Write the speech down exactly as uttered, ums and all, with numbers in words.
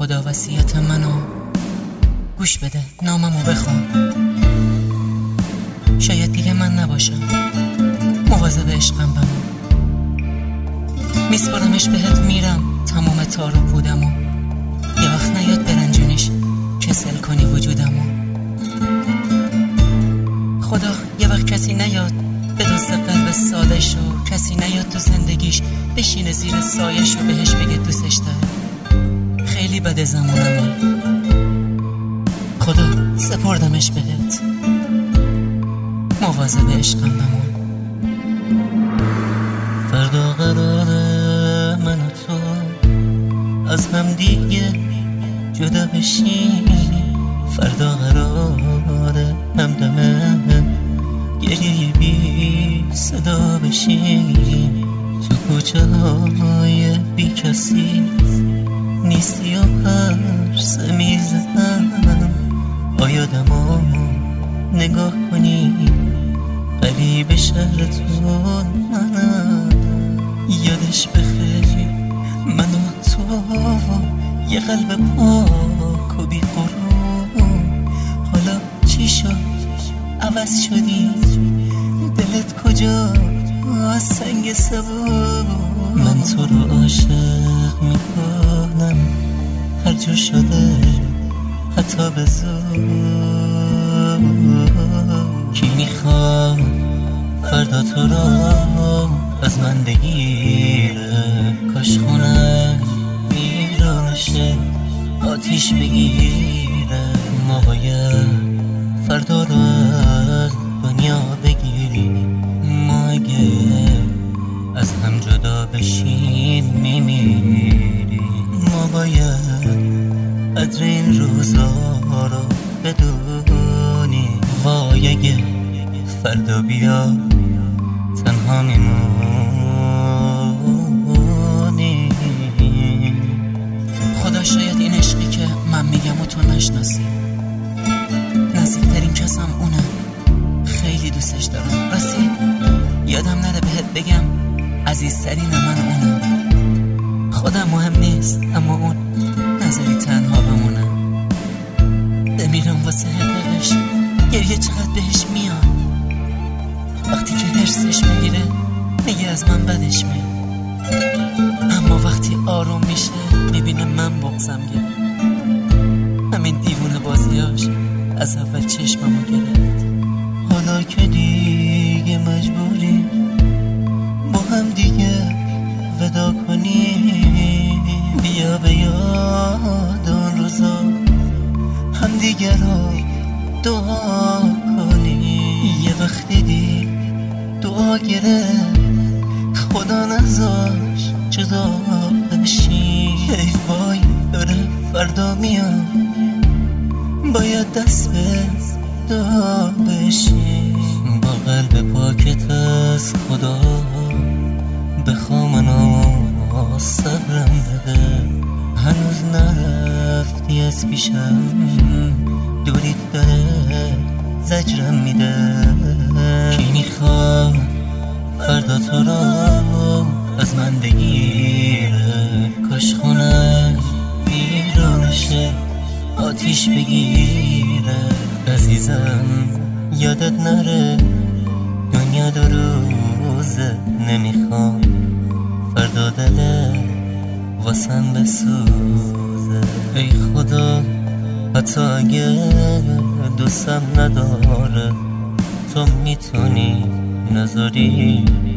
خدا وصیت منو گوش بده، ناممو بخون. شاید دیگه من نباشم، مواظب عشقم بمون. میسپارمش بهت، میرم تمام تار و پودمو. یه وقت نیاد برنجونیش کسل کنی وجودمو. خدا یه وقت کسی نیاد به دوست قلب ساده شو، کسی نیاد تو زندگیش بشینه زیر سایش و بهش بگه دوستش داره. خیلی بده زمانم، خدا سپردمش بهت، مواظب عشقم بمون. فردا قراره من و تو از هم دیگه جدا بشیم. فردا قراره همدمه گریه بی صدا بشیم. تو کوچه های بی کسی نیستی و پرس میزدم. آیا دمامو نگاه کنی قریب شهرتون منم. یادش بخیر من و تو یه قلب پاک و بی غرور. حالا چی شد عوض شدی؟ دلت کجا از سنگ سبور؟ من تو رو عاشق میکنم هر جور شده، حتی به زور. کی میخواد فردا تو رو از من بگیره؟ کاش خونه ویرانشه آتیش بگیره. ما باید فردا رو از دنیا بگیریم. ما اگه از هم جدا بشیم میمیریم. ما باید قدر این روزا رو بدونیم. وای اگه فردا بیا تنها میمونیم. خدا شاید این عشقی که من میگم و تو نشناسی. نزدیکترین کسم اونه، خیلی دوستش دارم. راستی یادم نره بهت بگم عزیزترین من اونه. خودم مهم نیست اما اون نظری تنها بمونه. بمیرم واسه حقش، گریه چقدر بهش میاد. وقتی که حرسش میگیره میگه از من بدش میاد، اما وقتی آروم میشه میبینه من بغضم گرفت. همین دیوونه بازیاش از اول چشممو گرفت. حالا که دیگه مجبوری با هم دیگه ودا کنی، بیا به یاد اون روزا هم دیگه رو دعا کنی. یه وقت دیدی دعا گرفت خدا نذاش جدا بشی. ای وای داره فردا میاد، باید دست به دعا بشی. با قلب پاکت از خدا بخوا منو صبرم بده. هنوز نرفتی از پیشم، دوریت داره زجرم میده. کی میخواد فردا تو رو از من بگیره؟ کاش خونه ویرانشه آتیش بگیره. عزیزم یادت نره دنیا دو روزه، نمیخوام فردا دله واسم بسوزه. ای خدا حتی اگه دوستم نداره تو میتونی نذاری